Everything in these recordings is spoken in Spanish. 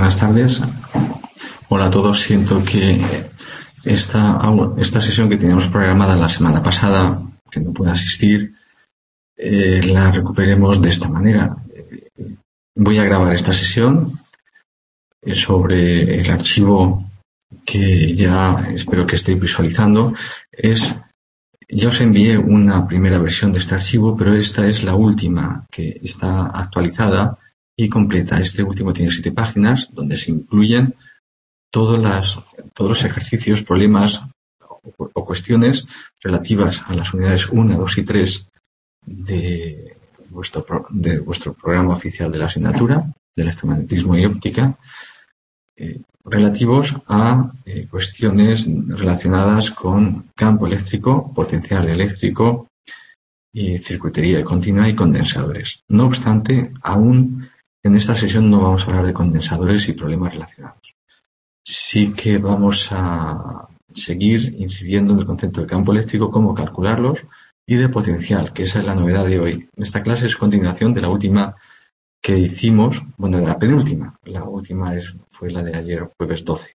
Buenas tardes. Hola a todos. Siento que esta sesión que teníamos programada la semana pasada, que no pude asistir, la recuperemos de esta manera. Voy a grabar esta sesión sobre el archivo que ya espero que estéis visualizando. Ya os envié una primera versión de este archivo, pero esta es la última que está actualizada y completa. Este último tiene 7 páginas donde se incluyen todos los ejercicios, problemas o cuestiones relativas a las unidades 1, 2 y 3 de vuestro programa oficial de la asignatura de electromagnetismo y óptica, relativos a cuestiones relacionadas con campo eléctrico, potencial eléctrico y circuitería continua y condensadores. No obstante, aún en esta sesión no vamos a hablar de condensadores y problemas relacionados. Sí que vamos a seguir incidiendo en el concepto de campo eléctrico, cómo calcularlos, y de potencial, que esa es la novedad de hoy. Esta clase es continuación de la última que hicimos, bueno, de la penúltima. La última fue la de ayer, jueves 12.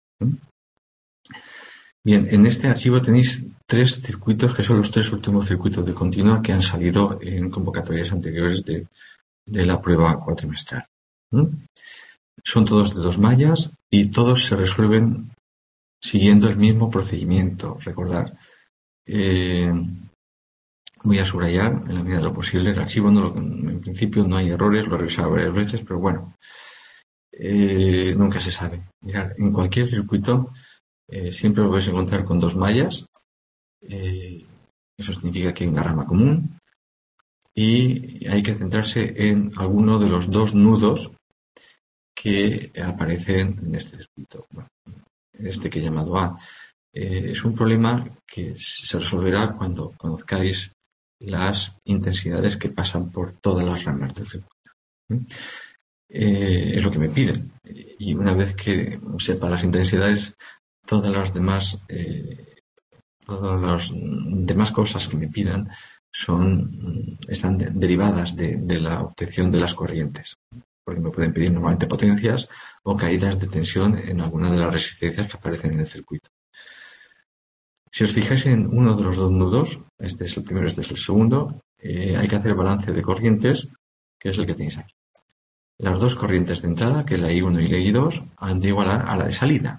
Bien, en este archivo tenéis 3 circuitos que son los 3 últimos circuitos de continua que han salido en convocatorias anteriores de la prueba cuatrimestral. Son todos de 2 mallas y todos se resuelven siguiendo el mismo procedimiento. Recordar, voy a subrayar en la medida de lo posible el archivo. En principio no hay errores, lo he revisado varias veces, pero bueno, nunca se sabe. Mirad, en cualquier circuito siempre lo vais a encontrar con 2 mallas. Eso significa que hay una rama común y hay que centrarse en alguno de los 2 nudos que aparecen en este circuito. Bueno, este que he llamado A. Es un problema que se resolverá cuando conozcáis las intensidades que pasan por todas las ramas del circuito. Es lo que me piden. Y una vez que sepa las intensidades, todas las demás cosas que me pidan están derivadas de la obtención de las corrientes, porque me pueden pedir normalmente potencias o caídas de tensión en alguna de las resistencias que aparecen en el circuito. Si os fijáis en uno de los 2 nudos, este es el primero, este es el segundo, hay que hacer el balance de corrientes, que es el que tenéis aquí. Las 2 corrientes de entrada, que es la I1 y la I2, han de igualar a la de salida.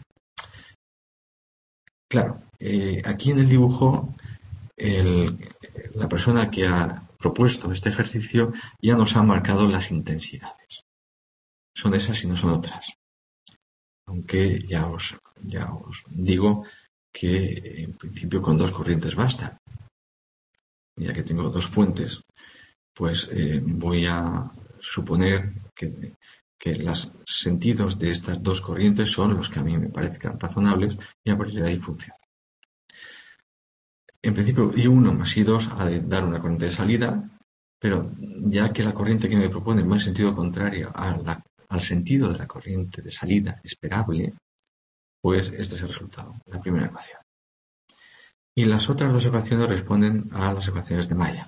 Claro, aquí en el dibujo, la persona que ha propuesto este ejercicio ya nos ha marcado las intensidades. Son esas y no son otras. Aunque ya os digo que en principio con 2 corrientes basta. Ya que tengo 2 fuentes, pues voy a suponer que los sentidos de estas 2 corrientes son los que a mí me parezcan razonables y a partir de ahí funciona. En principio, I1 más I2 ha de dar una corriente de salida, pero ya que la corriente que me propone va en sentido contrario al sentido de la corriente de salida esperable, pues este es el resultado, la primera ecuación. Y las otras 2 ecuaciones responden a las ecuaciones de malla.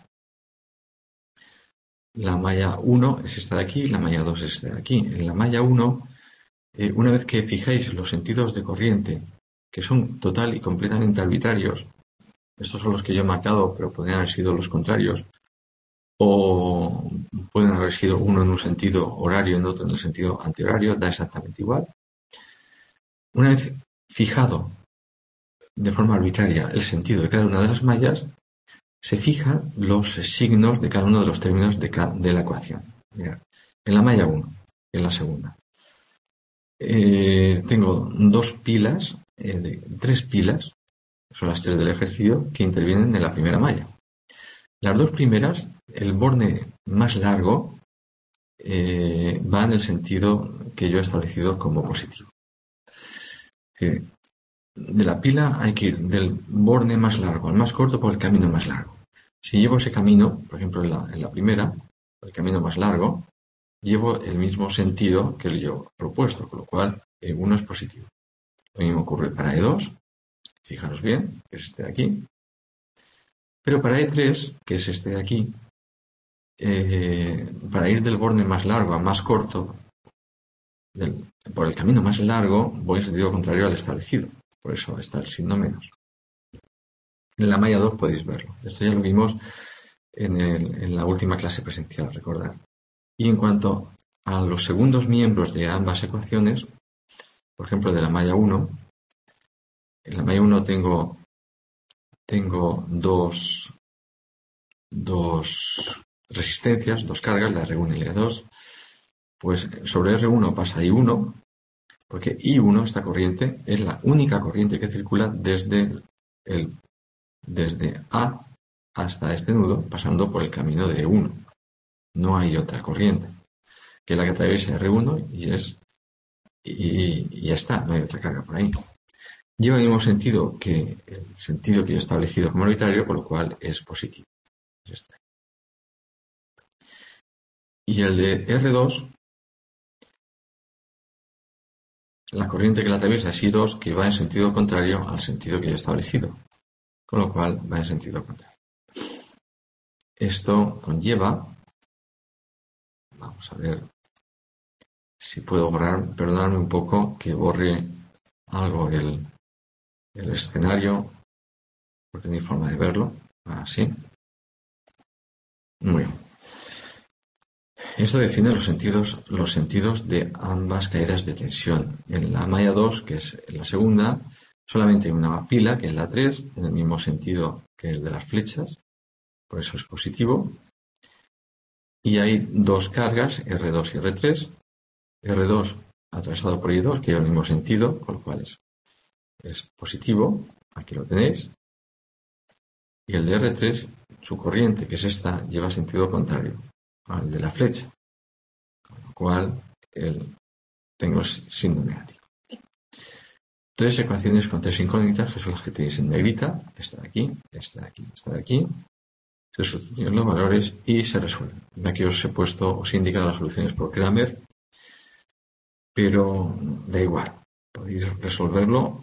La malla 1 es esta de aquí y la malla 2 es esta de aquí. En la malla 1, una vez que fijáis los sentidos de corriente, que son total y completamente arbitrarios, estos son los que yo he marcado, pero podrían haber sido los contrarios, o pueden haber sido uno en un sentido horario y otro en el sentido antihorario, da exactamente igual. Una vez fijado de forma arbitraria el sentido de cada una de las mallas, se fijan los signos de cada uno de los términos de la ecuación. Mirad, en la malla 1, en la segunda, tengo 2 pilas, 3 pilas, son las 3 del ejercicio, que intervienen en la primera malla. Las 2 primeras, el borne más largo va en el sentido que yo he establecido como positivo. Es decir, de la pila hay que ir del borne más largo al más corto por el camino más largo. Si llevo ese camino, por ejemplo en la primera, el camino más largo, llevo el mismo sentido que el yo propuesto, con lo cual E1 es positivo. Lo mismo ocurre para E2, fijaros bien, que es este de aquí. Pero para E3, que es este de aquí, para ir del borne más largo a más corto, por el camino más largo voy en sentido contrario al establecido. Por eso está el signo menos. En la malla 2 podéis verlo. Esto ya lo vimos en la última clase presencial, recordad. Y en cuanto a los segundos miembros de ambas ecuaciones, por ejemplo, de la malla 1, en la malla 1 tengo dos resistencias, dos cargas, la R1 y la R2. Pues sobre R1 pasa I1, porque I1, esta corriente, es la única corriente que circula desde A hasta este nudo, pasando por el camino de E1. No hay otra corriente, que es la que atraviesa R1 y ya está, no hay otra carga por ahí. Lleva el mismo sentido que el sentido que yo he establecido como arbitrario, con lo cual es positivo. Y el de R2, la corriente que la atraviesa es I2, que va en sentido contrario al sentido que yo he establecido, con lo cual va en sentido contrario. Esto conlleva, vamos a ver si puedo borrar, perdonadme un poco que borre algo el escenario, porque no hay forma de verlo, así. Muy bien. Esto define los sentidos de ambas caídas de tensión. En la malla 2, que es la segunda, solamente hay una pila, que es la 3, en el mismo sentido que el de las flechas, por eso es positivo. Y hay dos cargas, R2 y R3. R2 atravesado por I2, que lleva el mismo sentido, con lo cual es positivo. Aquí lo tenéis. Y el de R3, su corriente, que es esta, lleva sentido contrario al de la flecha, con lo cual tengo signo negativo. Tres ecuaciones con tres incógnitas, que son las que tenéis en negrita, esta de aquí, esta de aquí, esta de aquí. Se sustituyen los valores y se resuelven. Aquí os he indicado las soluciones por Kramer, pero da igual, podéis resolverlo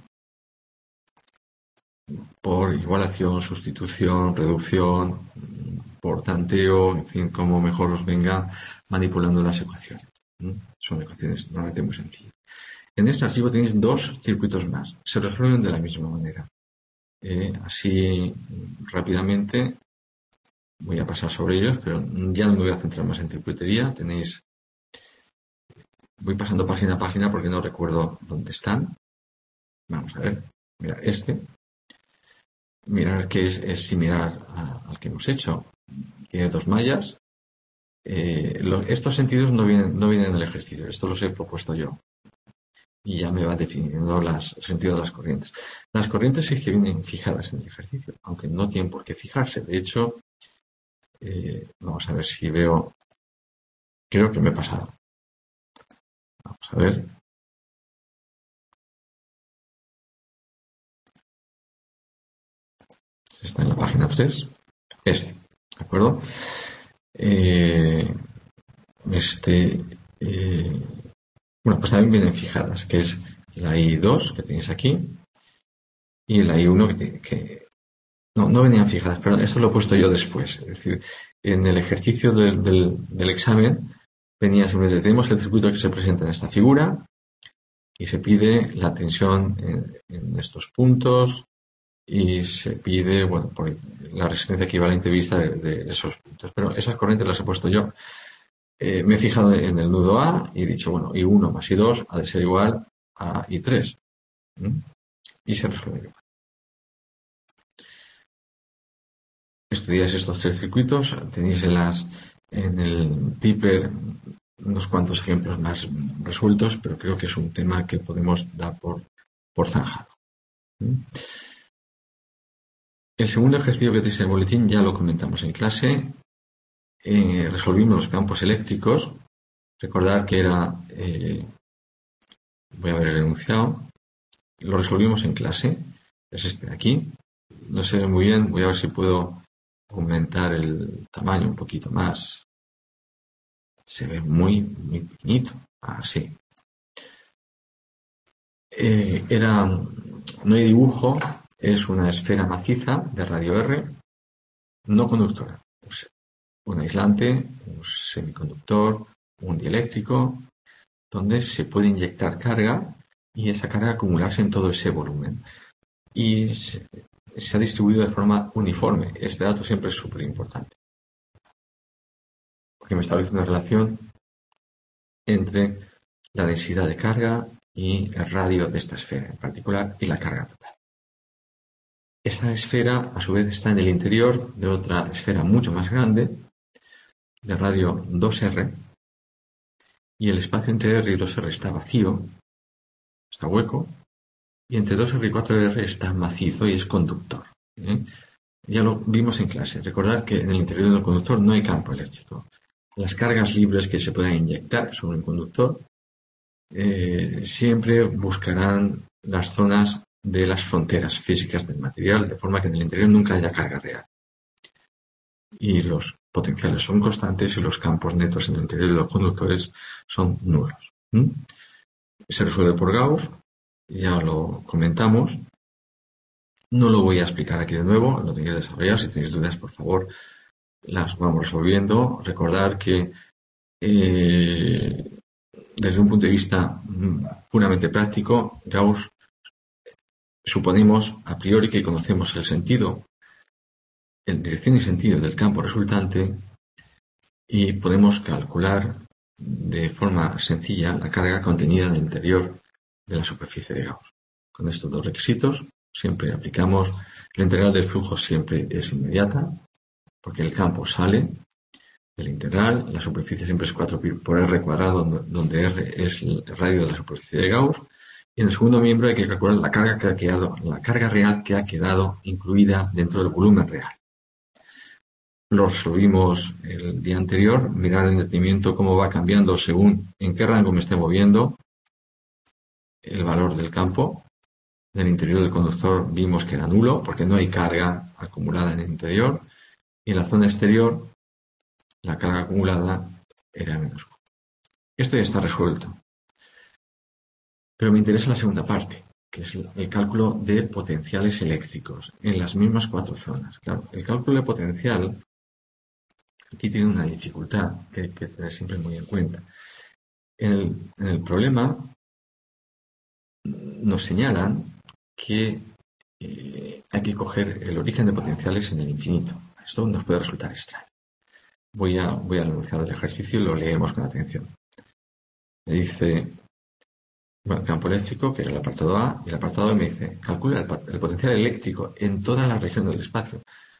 por igualación, sustitución, reducción, por tanteo, en fin, como mejor os venga manipulando las ecuaciones. Son ecuaciones normalmente muy sencillas. En este archivo tenéis dos circuitos más. Se resuelven de la misma manera. Así rápidamente voy a pasar sobre ellos, pero ya no me voy a centrar más en circuitería. Voy pasando página a página porque no recuerdo dónde están. Vamos a ver. Mira, mirar que es similar al que hemos hecho. Tiene dos mallas. Estos sentidos no vienen en el ejercicio. Esto los he propuesto yo. Y ya me va definiendo el sentido de las corrientes. Las corrientes sí que vienen fijadas en el ejercicio, aunque no tienen por qué fijarse. De hecho, vamos a ver si veo. Creo que me he pasado. Vamos a ver. Está en la página 3. ¿De acuerdo? Bueno, pues también vienen fijadas, que es la I2 que tenéis aquí y la I1 que no venían fijadas, pero esto lo he puesto yo después. Es decir, en el ejercicio del examen venía simplemente, tenemos el circuito que se presenta en esta figura y se pide la tensión en estos puntos y se pide, bueno, por la resistencia equivalente vista de esos puntos. Pero esas corrientes las he puesto yo. Me he fijado en el nudo A y he dicho, bueno, I1 más I2 ha de ser igual a I3. Y se resuelve. Estudiáis estos tres circuitos, tenéis en el Tipper unos cuantos ejemplos más resueltos, pero creo que es un tema que podemos dar por zanjado. El segundo ejercicio que tenéis en el boletín ya lo comentamos en clase. Resolvimos los campos eléctricos. Recordad que era, voy a ver el enunciado, lo resolvimos en clase, es este de aquí. No se ve muy bien, voy a ver si puedo aumentar el tamaño un poquito más. Se ve muy, muy pequeñito, así. No hay dibujo, es una esfera maciza de radio R, no conductora. Un aislante, un semiconductor, un dieléctrico, donde se puede inyectar carga y esa carga acumularse en todo ese volumen. Y se ha distribuido de forma uniforme. Este dato siempre es súper importante, porque me establece una relación entre la densidad de carga y el radio de esta esfera en particular y la carga total. Esa esfera, a su vez, está en el interior de otra esfera mucho más grande, de radio 2R, y el espacio entre R y 2R está vacío, está hueco, y entre 2R y 4R está macizo y es conductor. Ya lo vimos en clase. Recordad que en el interior del conductor no hay campo eléctrico. Las cargas libres que se puedan inyectar sobre un conductor siempre buscarán las zonas de las fronteras físicas del material, de forma que en el interior nunca haya carga real. Y los potenciales son constantes y los campos netos en el interior de los conductores son nulos. Se resuelve por Gauss, ya lo comentamos. No lo voy a explicar aquí de nuevo, lo tenéis desarrollado. Si tenéis dudas, por favor, las vamos resolviendo. Recordar que desde un punto de vista puramente práctico, Gauss suponemos a priori que conocemos el sentido, en dirección y sentido del campo resultante y podemos calcular de forma sencilla la carga contenida en el interior de la superficie de Gauss. Con estos dos requisitos siempre aplicamos. La integral del flujo siempre es inmediata porque el campo sale del integral, la superficie siempre es 4π por r cuadrado, donde r es el radio de la superficie de Gauss, y en el segundo miembro hay que calcular la carga real que ha quedado incluida dentro del volumen real. Lo resolvimos el día anterior, mirar en detenimiento cómo va cambiando según en qué rango me esté moviendo el valor del campo. En el interior del conductor vimos que era nulo porque no hay carga acumulada en el interior, y en la zona exterior la carga acumulada era menos 1. Esto ya está resuelto. Pero me interesa la segunda parte, que es el cálculo de potenciales eléctricos en las mismas 4 zonas. Claro, el cálculo de potencial aquí tiene una dificultad que hay que tener siempre muy en cuenta. En el problema nos señalan que hay que coger el origen de potenciales en el infinito. Esto nos puede resultar extraño. Voy al enunciado del ejercicio y lo leemos con atención. Me dice, bueno, campo eléctrico, que era el apartado A, y el apartado B me dice, calcula el potencial eléctrico en toda la región del espacio,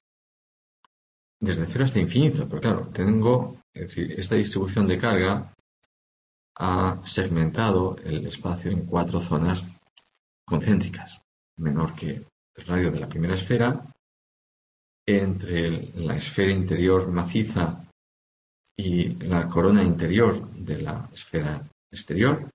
desde 0 hasta infinito. Pero claro, es decir, esta distribución de carga ha segmentado el espacio en 4 zonas concéntricas, menor que el radio de la primera esfera, entre la esfera interior maciza y la corona interior de la esfera exterior,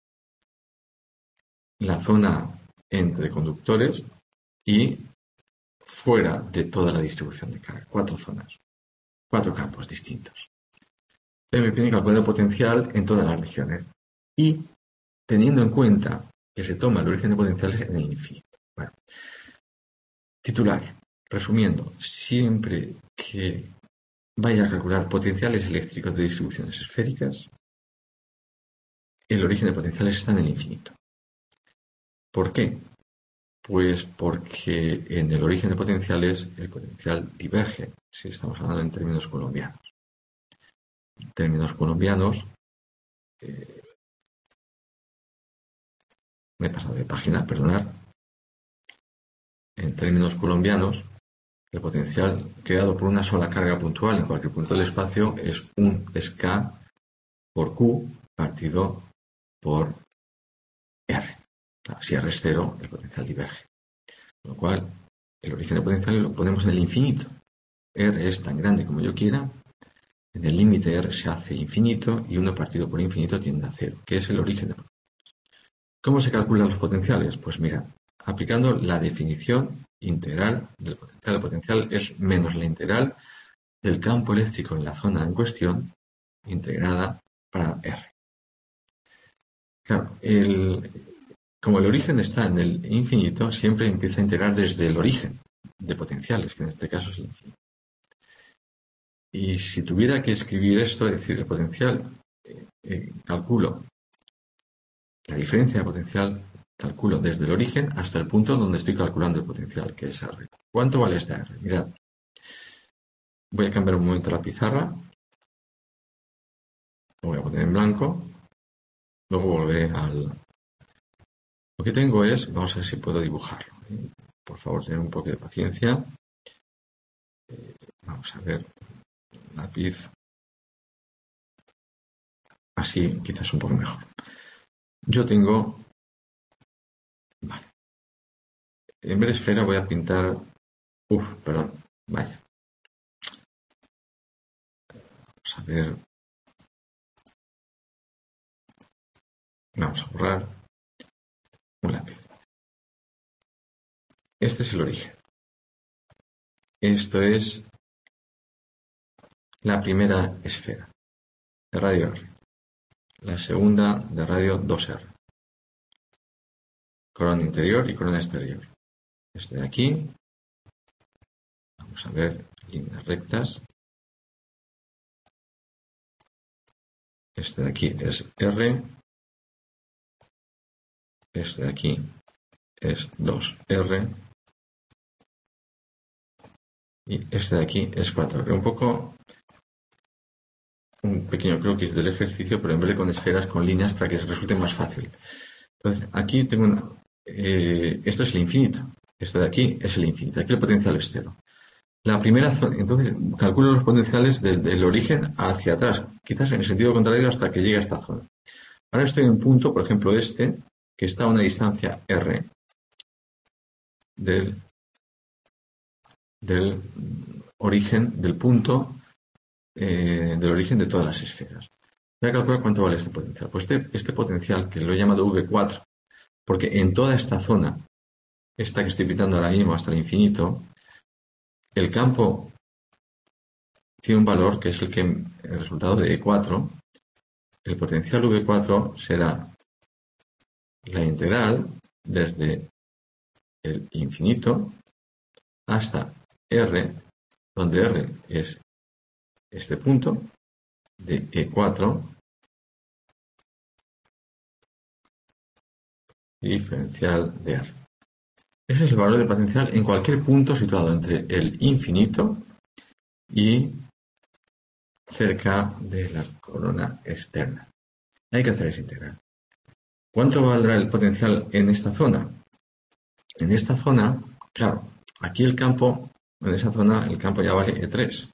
la zona entre conductores y fuera de toda la distribución de carga. 4 zonas, 4 campos distintos. Me piden calcular el potencial en todas las regiones y teniendo en cuenta que se toma el origen de potenciales en el infinito. Bueno, titular. Resumiendo, siempre que vaya a calcular potenciales eléctricos de distribuciones esféricas, el origen de potenciales está en el infinito. ¿Por qué? Pues porque en el origen de potenciales el potencial diverge, si estamos hablando en términos colombianos. En términos colombianos, me he pasado de página, perdonad. En términos colombianos, el potencial creado por una sola carga puntual en cualquier punto del espacio es K por Q partido por R. Claro, si R es 0, el potencial diverge. Con lo cual, el origen de potencial lo ponemos en el infinito. R es tan grande como yo quiera. En el límite R se hace infinito y 1 partido por infinito tiende a 0, que es el origen de potenciales. ¿Cómo se calculan los potenciales? Pues mirad, aplicando la definición integral del potencial. El potencial es menos la integral del campo eléctrico en la zona en cuestión, integrada para R. Claro, como el origen está en el infinito, siempre empieza a integrar desde el origen de potenciales, que en este caso es el infinito. Y si tuviera que escribir esto, es decir, el potencial, calculo La diferencia de potencial calculo desde el origen hasta el punto donde estoy calculando el potencial, que es R. ¿Cuánto vale esta R? Mirad. Voy a cambiar un momento la pizarra. Lo voy a poner en blanco. Luego volveré al... Lo que tengo es... Vamos a ver si puedo dibujarlo. Por favor, tener un poco de paciencia. Vamos a ver. Lápiz. Así quizás un poco mejor. Yo tengo... Vale. En vez de esfera voy a pintar... perdón. Vaya. Vamos a ver. Vamos a borrar un lápiz. Este es el origen. Esto es la primera esfera de radio R. La segunda de radio 2R. Corona interior y corona exterior. Este de aquí. Vamos a ver líneas rectas. Este de aquí es R. Este de aquí es 2R. Y este de aquí es 4R. Un pequeño croquis del ejercicio, pero en vez de con esferas, con líneas para que se resulte más fácil. Entonces, aquí tengo una... esto es el infinito. Esto de aquí es el infinito. Aquí el potencial es cero. La primera zona, entonces, calculo los potenciales desde el origen hacia atrás, quizás en el sentido contrario hasta que llegue a esta zona. Ahora estoy en un punto, por ejemplo este, que está a una distancia R del origen, del punto, del origen de todas las esferas. Voy a calcular cuánto vale este potencial. Pues este potencial, que lo he llamado V4, porque en toda esta zona, esta que estoy pintando ahora mismo hasta el infinito, el campo tiene un valor que es el resultado de E4. El potencial V4 será la integral desde el infinito hasta R, donde R es este punto de E4 diferencial de R. Ese es el valor de potencial en cualquier punto situado entre el infinito y cerca de la corona externa. Hay que hacer esa integral. ¿Cuánto valdrá el potencial en esta zona? En esta zona, claro, aquí el campo, en esa zona el campo ya vale E3.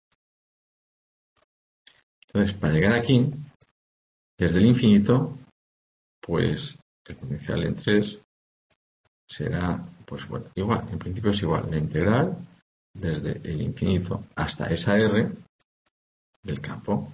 Entonces, para llegar aquí, desde el infinito, pues el potencial en 3 será, pues bueno, igual, en principio es igual, la integral desde el infinito hasta esa R del campo.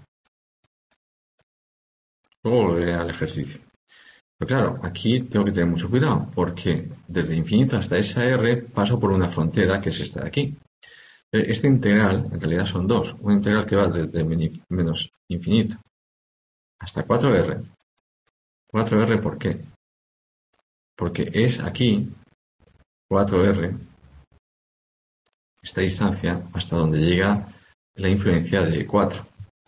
Luego volveré al ejercicio. Pero claro, aquí tengo que tener mucho cuidado, porque desde el infinito hasta esa R paso por una frontera que es esta de aquí. Esta integral, en realidad son dos. Una integral que va desde menos infinito hasta 4R. 4R, ¿por qué? Porque es aquí 4R, esta distancia, hasta donde llega la influencia de E4.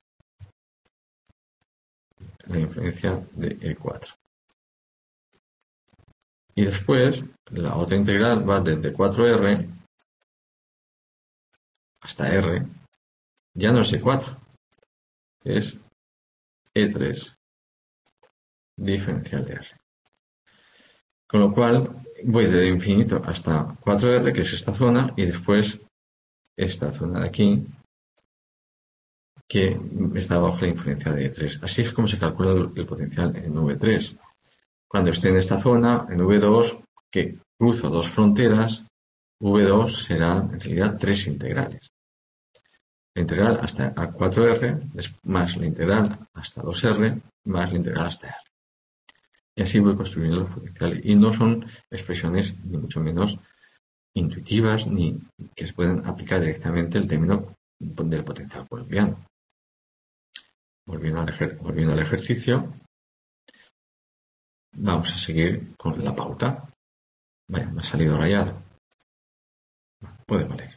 La influencia de E4. Y después, la otra integral va desde 4R hasta R. Ya no es E4, es E3 diferencial de R. Con lo cual, voy desde infinito hasta 4R, que es esta zona, y después esta zona de aquí, que está bajo la influencia de E3. Así es como se calcula el potencial en V3. Cuando esté en esta zona, en V2, que cruzo dos fronteras, V2 serán en realidad tres integrales. La integral hasta a 4R, más la integral hasta 2R, más la integral hasta R. Y así voy construyendo los potenciales. Y no son expresiones, ni mucho menos, intuitivas, ni que se pueden aplicar directamente el término del potencial colombiano. Volviendo al ejercicio, vamos a seguir con la pauta. Vaya, me ha salido rayado. Puede valer.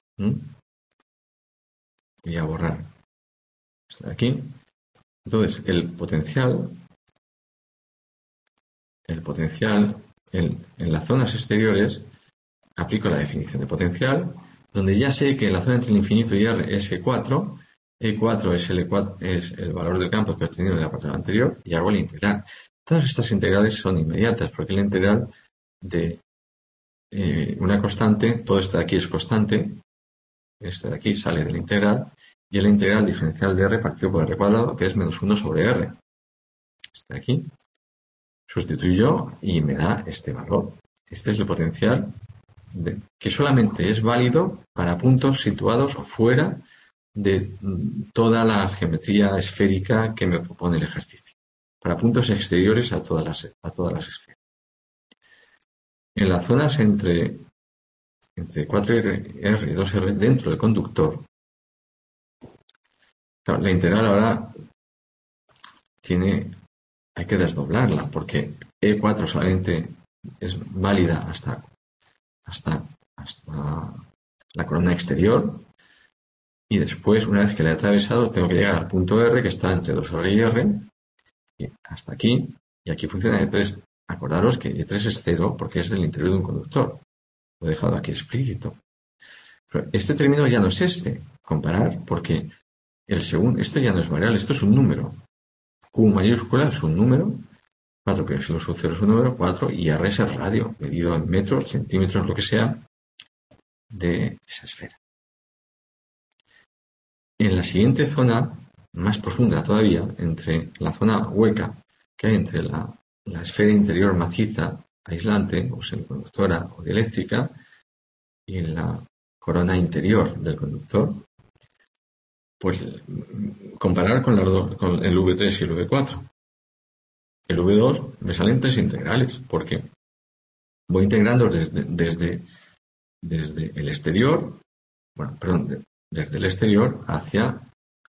Voy a borrar esto de aquí. Entonces, el potencial el potencial, en las zonas exteriores, aplico la definición de potencial, donde ya sé que en la zona entre el infinito y R es E4, E4 es el valor del campo que he obtenido en el apartado anterior, y hago la integral. Todas estas integrales son inmediatas, porque la integral de una constante, todo esto de aquí es constante, este de aquí sale de la integral, y la integral diferencial de R partido por R cuadrado, que es menos 1 sobre R. Este de aquí. Sustituyo y me da este valor. Este es el potencial que solamente es válido para puntos situados fuera de toda la geometría esférica que me propone el ejercicio. Para puntos exteriores a todas las esferas. En las zonas entre 4R y 2R dentro del conductor, claro, la integral ahora hay que desdoblarla, porque E4 solamente es válida hasta la corona exterior, y después, una vez que la he atravesado, tengo que llegar al punto R, que está entre 2R y R, y hasta aquí, y aquí funciona E3. Acordaros que E3 es 0 porque es del interior de un conductor. Lo he dejado aquí explícito. Pero este término ya no es comparar, porque esto ya no es variable, esto es un número. Q mayúscula es un número, 4 pi epsilon sub 0 es un número, 4, y R es el radio, medido en metros, centímetros, lo que sea, de esa esfera. En la siguiente zona, más profunda todavía, entre la zona hueca que hay entre la esfera interior maciza, aislante, o semiconductora o dieléctrica, y en la corona interior del conductor, pues comparar con el V3 y el V4. El V2 me salen 3 integrales, porque voy integrando desde el exterior, desde el exterior hacia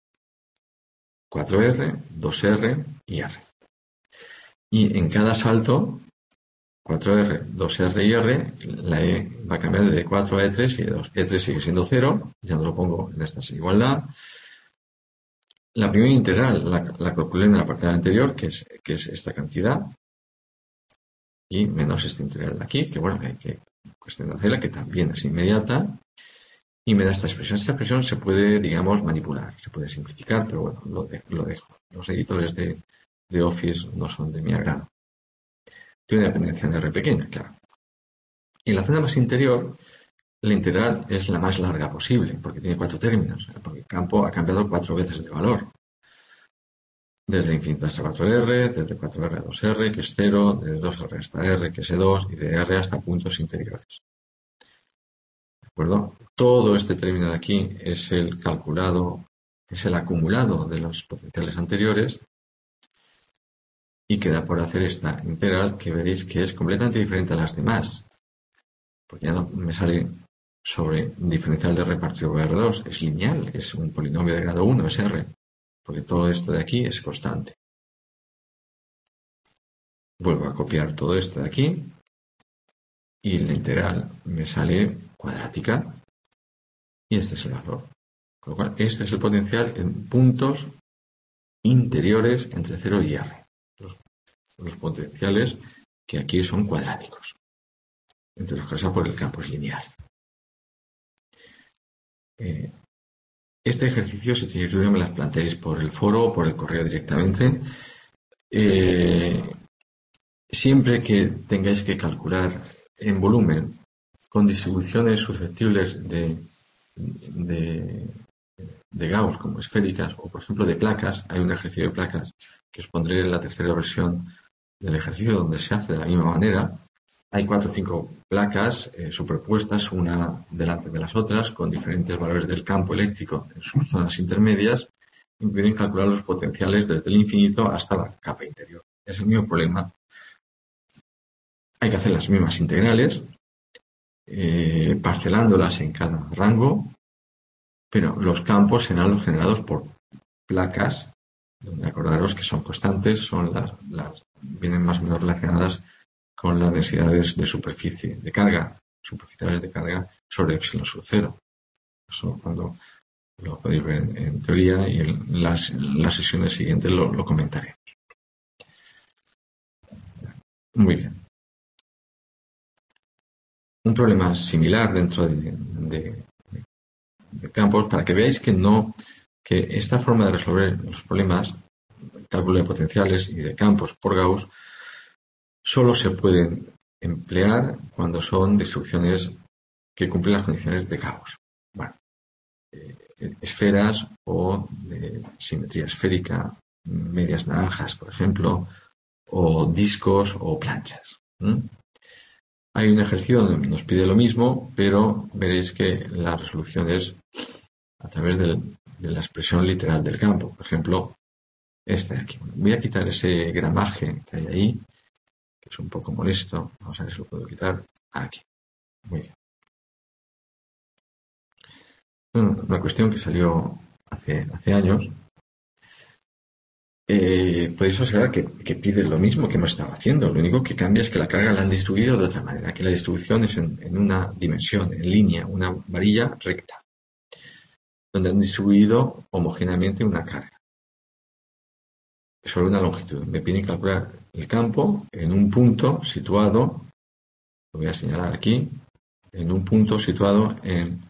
4R, 2R y R. Y en cada salto, 4R, 2R y R, la E va a cambiar de 4 a E3 y E2. E3 sigue siendo 0, ya no lo pongo en esta desigualdad. La primera integral la calculé en el apartado anterior, que es esta cantidad, y menos esta integral de aquí, que bueno, hay que cuestión de hacerla, que también es inmediata, y me da esta expresión. Esta expresión se puede, digamos, manipular, se puede simplificar, pero bueno, lo dejo. Los editores de Office no son de mi agrado. Tiene una dependencia en R pequeña, claro. Y en la zona más interior, la integral es la más larga posible, porque tiene 4 términos, porque el campo ha cambiado 4 veces de valor. Desde infinito hasta 4R, desde 4R a 2R, que es 0, desde 2R hasta R, que es E2, y de R hasta puntos interiores. ¿De acuerdo? Todo este término de aquí es el acumulado de los potenciales anteriores, y queda por hacer esta integral que veréis que es completamente diferente a las demás. Porque ya no me sale sobre diferencial de R partido por R2, es lineal, es un polinomio de grado 1, es R, porque todo esto de aquí es constante. Vuelvo a copiar todo esto de aquí, y la integral me sale cuadrática, y este es el valor. Con lo cual, este es el potencial en puntos interiores entre 0 y R. Los potenciales que aquí son cuadráticos, entre los que pasa por el campo es lineal. Este ejercicio, si tenéis duda, me las planteáis por el foro o por el correo directamente. Siempre que tengáis que calcular en volumen con distribuciones susceptibles de Gauss como esféricas, o por ejemplo de placas, hay un ejercicio de placas que os pondré en la tercera versión del ejercicio donde se hace de la misma manera. Hay 4 o 5 placas superpuestas una delante de las otras con diferentes valores del campo eléctrico en sus zonas intermedias, y pueden calcular los potenciales desde el infinito hasta la capa interior. Es el mismo problema. Hay que hacer las mismas integrales, parcelándolas en cada rango, pero los campos serán los generados por placas, donde acordaros que son constantes, son vienen más o menos relacionadas con las densidades de superficie de carga, superficiales de carga sobre epsilon sub 0. Eso cuando lo podéis ver en teoría, y en las sesiones siguientes lo comentaré. Muy bien. Un problema similar dentro de campos, para que veáis que esta forma de resolver los problemas, cálculo de potenciales y de campos por Gauss, solo se pueden emplear cuando son distribuciones que cumplen las condiciones de Gauss. Bueno, esferas o de simetría esférica, medias naranjas, por ejemplo, o discos o planchas. Hay un ejercicio donde nos pide lo mismo, pero veréis que la resolución es a través de la expresión literal del campo. Por ejemplo, este de aquí. Voy a quitar ese gramaje que hay ahí, que es un poco molesto. Vamos a ver si lo puedo quitar aquí. Muy bien. Una cuestión que salió hace años. Podéis observar que pide lo mismo que hemos estado haciendo. Lo único que cambia es que la carga la han distribuido de otra manera. Aquí la distribución es en una dimensión, en línea, una varilla recta, donde han distribuido homogéneamente una carga sobre una longitud. Me piden calcular el campo en un punto situado, lo voy a señalar aquí, en un punto situado en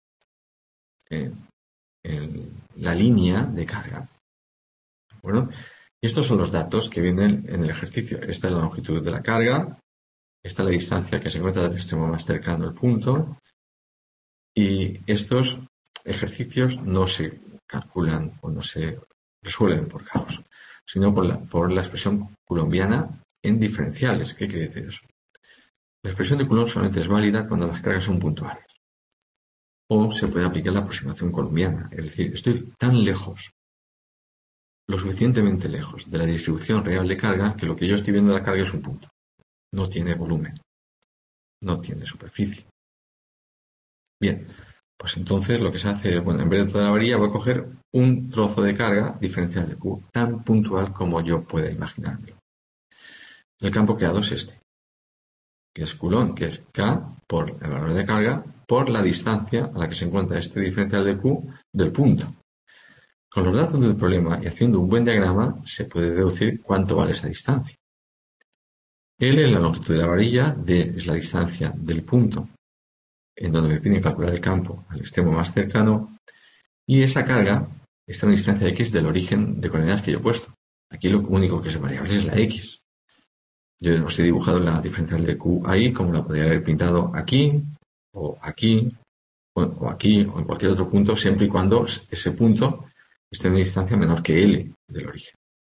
la línea de carga. ¿De acuerdo? Y estos son los datos que vienen en el ejercicio. Esta es la longitud de la carga, esta es la distancia que se encuentra del extremo más cercano al punto, y estos ejercicios no se calculan o no se resuelven por Gauss, sino por la expresión coulombiana en diferenciales. ¿Qué quiere decir eso? La expresión de Coulomb solamente es válida cuando las cargas son puntuales. O se puede aplicar la aproximación coulombiana, es decir, estoy tan lejos, lo suficientemente lejos de la distribución real de carga, que lo que yo estoy viendo de la carga es un punto. No tiene volumen, no tiene superficie. Bien, pues entonces lo que se hace es, bueno, en vez de toda la varilla voy a coger un trozo de carga diferencial de Q, tan puntual como yo pueda imaginarme. El campo creado es este, que es Coulomb, que es K por el valor de carga por la distancia a la que se encuentra este diferencial de Q del punto. Con los datos del problema y haciendo un buen diagrama se puede deducir cuánto vale esa distancia. L es la longitud de la varilla, D es la distancia del punto en donde me piden calcular el campo al extremo más cercano, y esa carga está a una distancia X del origen de coordenadas que yo he puesto. Aquí lo único que es variable es la X. Yo os he dibujado la diferencial de Q ahí, como la podría haber pintado aquí, o aquí, o aquí, o en cualquier otro punto, siempre y cuando ese punto esté en una distancia menor que L del origen.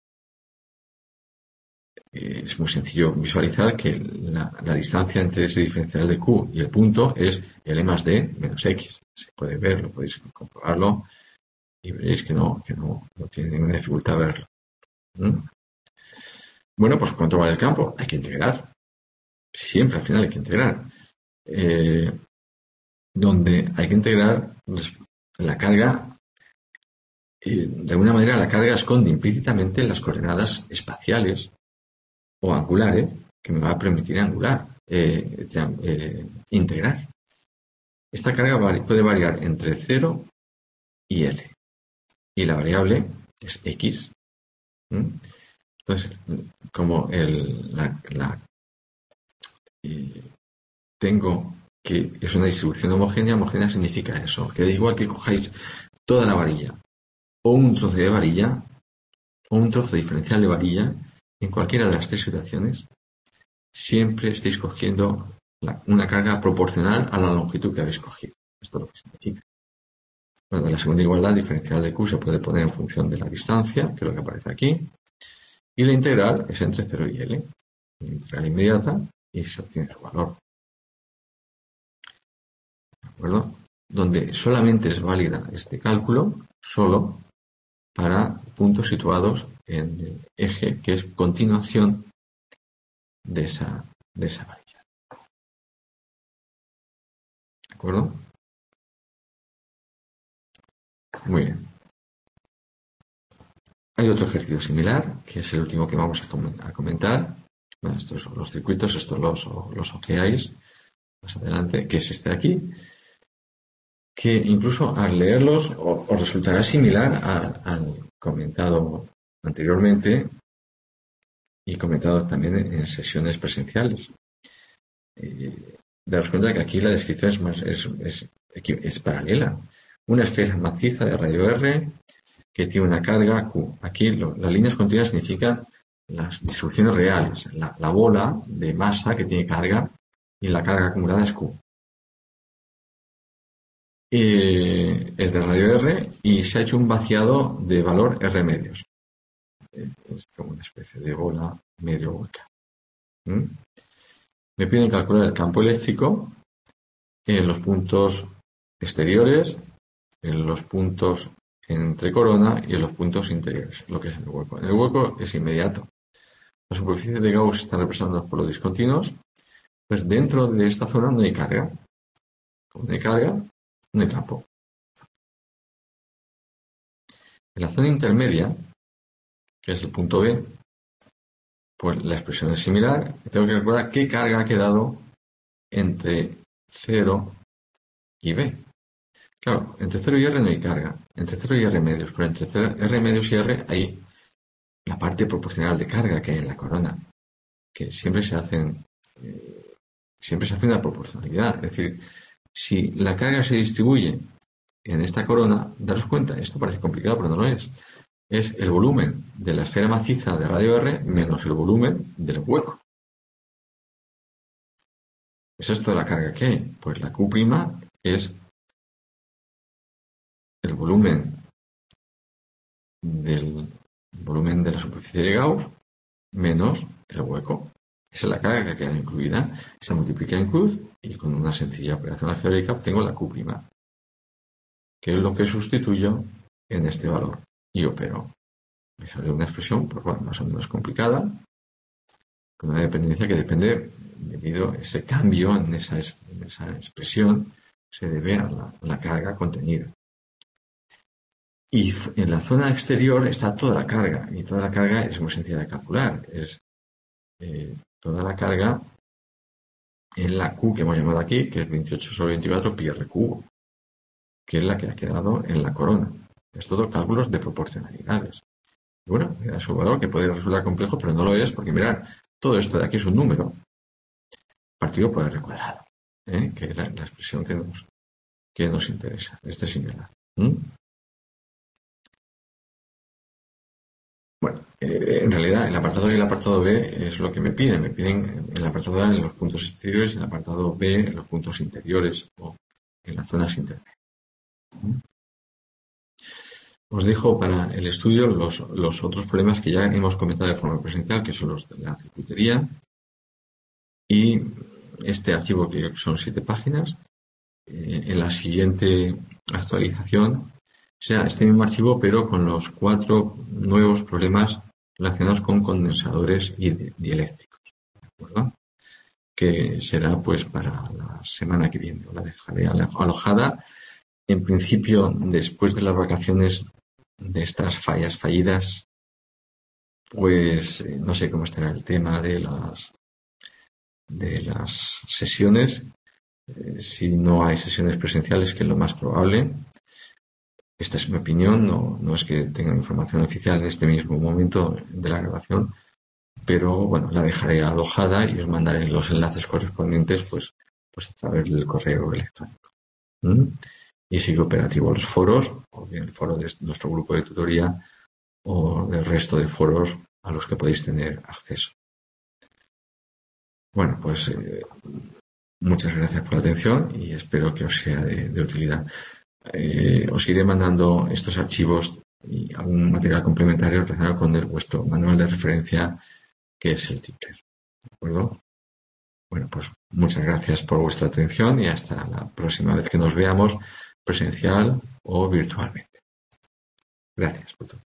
Es muy sencillo visualizar que la distancia entre ese diferencial de Q y el punto es L más D menos X. Se puede ver, lo podéis comprobarlo y veréis que no tiene ninguna dificultad verlo. Bueno, pues ¿cuánto vale el campo? Hay que integrar. Siempre al final hay que integrar. Donde hay que integrar la carga, de alguna manera la carga esconde implícitamente las coordenadas espaciales o angulares que me va a permitir integrar. Esta carga puede variar entre 0 y L. Y la variable es X. Entonces, como tengo que es una distribución homogénea significa eso, que da igual que cojáis toda la varilla, o un trozo de varilla, o un trozo diferencial de varilla, en cualquiera de las tres situaciones, siempre estáis cogiendo una carga proporcional a la longitud que habéis cogido. Esto es lo que significa. Bueno, la segunda igualdad diferencial de Q se puede poner en función de la distancia, que es lo que aparece aquí, y la integral es entre 0 y L. La integral inmediata y se obtiene su valor. ¿De acuerdo? Donde solamente es válida este cálculo, solo para puntos situados en el eje, que es continuación de esa varilla. ¿De acuerdo? Muy bien. Hay otro ejercicio similar, que es el último que vamos a comentar. Bueno, estos son los circuitos, estos los ojeáis más adelante, que es este de aquí, que incluso al leerlos os resultará similar al comentado anteriormente, y comentado también en sesiones presenciales. Daros cuenta que aquí la descripción es paralela. Una esfera maciza de radio R que tiene una carga Q. Aquí las líneas continuas significan las distribuciones reales. La bola de masa que tiene carga y la carga acumulada es Q. Es de radio R y se ha hecho un vaciado de valor R medios. Es como una especie de bola medio hueca. Me piden calcular el campo eléctrico en los puntos exteriores, en los puntos entre corona y en los puntos interiores, lo que es el hueco. El hueco es inmediato. Las superficies de Gauss están representadas por los discontinuos, pues dentro de esta zona no hay carga. Como no hay carga, no hay campo. En la zona intermedia, que es el punto B, pues la expresión es similar. Tengo que recordar qué carga ha quedado entre 0 y B. Claro, entre 0 y R no hay carga. Entre 0 y R medios, pero entre R medios y R hay la parte proporcional de carga que hay en la corona, que siempre se hace una proporcionalidad. Es decir, si la carga se distribuye en esta corona, daros cuenta, esto parece complicado, pero no lo es. Es el volumen de la esfera maciza de radio R menos el volumen del hueco. ¿Eso es toda la carga que hay? Pues la Q' es el volumen de la superficie de Gauss menos el hueco. Esa es la carga que ha quedado incluida. Se multiplica en cruz y con una sencilla operación algebraica obtengo la Q', que es lo que sustituyo en este valor y opero. Me sale una expresión, pues bueno, más o menos complicada, con una dependencia que depende, debido a ese cambio en esa expresión, se debe a la carga contenida. Y en la zona exterior está toda la carga, y toda la carga es muy sencilla de calcular. Es toda la carga en la Q que hemos llamado aquí, que es 28 sobre 24 pi r cubo, que es la que ha quedado en la corona. Es todo cálculos de proporcionalidades. Y bueno, me da su valor, que puede resultar complejo, pero no lo es, porque mirad, todo esto de aquí es un número partido por r cuadrado, que es la expresión que nos interesa. Este es similar. Bueno, en realidad el apartado A y el apartado B es lo que me piden. Me piden en el apartado A en los puntos exteriores y en el apartado B en los puntos interiores o en las zonas intermedias. Os dejo para el estudio los otros problemas que ya hemos comentado de forma presencial, que son los de la circuitería y este archivo que son 7 páginas. En la siguiente actualización sea este mismo archivo, pero con los 4 nuevos problemas relacionados con condensadores y dieléctricos, ¿de acuerdo? Que será pues para la semana que viene. La dejaré alojada. En principio, después de las vacaciones de estas fallidas, pues no sé cómo estará el tema de las sesiones. Si no hay sesiones presenciales, que es lo más probable. Esta es mi opinión, no es que tenga información oficial en este mismo momento de la grabación, pero bueno, la dejaré alojada y os mandaré los enlaces correspondientes pues a través del correo electrónico. Y sigue operativo los foros, o bien el foro de nuestro grupo de tutoría o del resto de foros a los que podéis tener acceso. Bueno, pues muchas gracias por la atención y espero que os sea de utilidad. Os iré mandando estos archivos y algún material complementario relacionado con vuestro manual de referencia, que es el Tipler. ¿De acuerdo? Bueno, pues muchas gracias por vuestra atención y hasta la próxima vez que nos veamos, presencial o virtualmente. Gracias por todo.